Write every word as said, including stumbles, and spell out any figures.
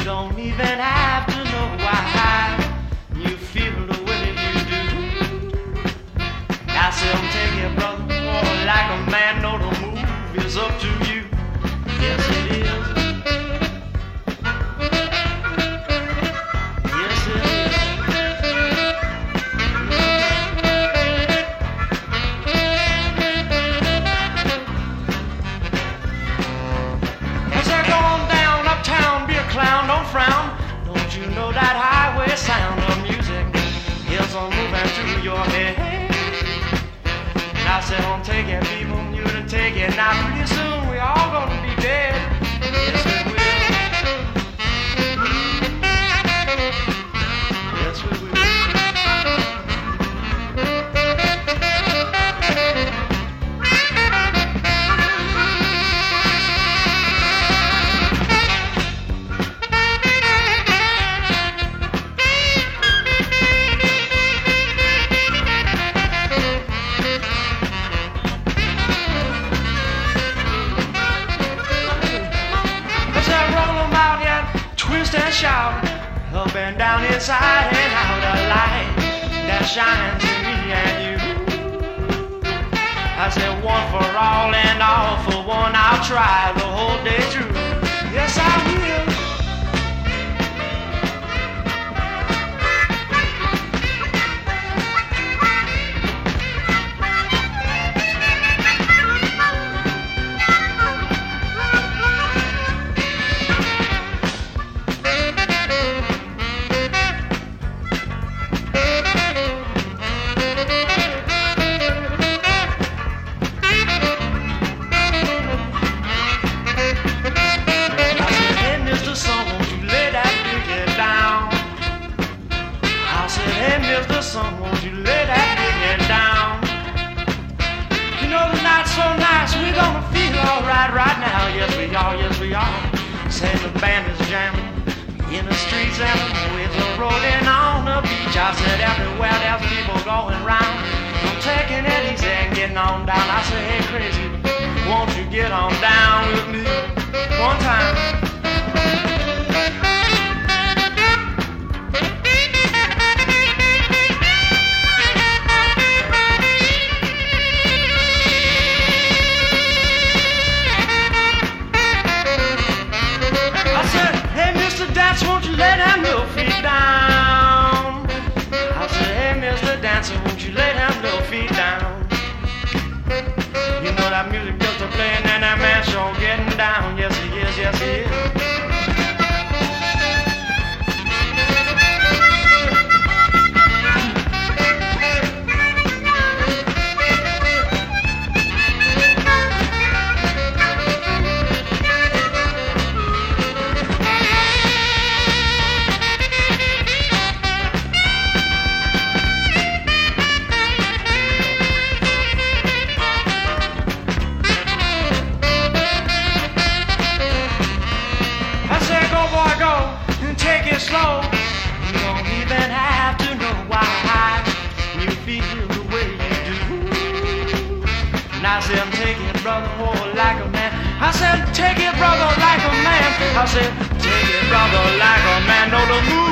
don't even have to know why you feel the way you do. I said, I'm taking it, brother, oh, like a man, know the move is up to you. Yes, it is. Yes, it is. As I go on down uptown, be a clown, don't frown. Don't you know that highway sound of music is a moving through your head? I said, don't take it, people, you to take it. Now pretty soon we all gonna be dead. Yes, we will. Yes, we will. And shout up and down, inside and out, a light that shines in me and you. I said, one for all and all for one, I'll try the whole day through. Yes, I will. Son, won't you lay that big down? You know the night's so nice, we're gonna feel alright right now. Yes we are, yes we are. Say the band is jamming in the streets and the waves are rolling on the beach. I said everywhere there's people going round. I'm taking it easy and getting on down. I said, hey crazy, won't you get on down with me one time? Won't you lay down your feet down? I said, hey, Mister Dancer, won't you lay down your feet down? You know that music just a playing and that man sure getting down. Yes, he is, yes, he is. Take it slow. You don't even have to know why you feel the way you do. And I said, take it, brother, oh, like a man. I said, take it, brother, like a man. I said, take it, brother, like a man. Know the move.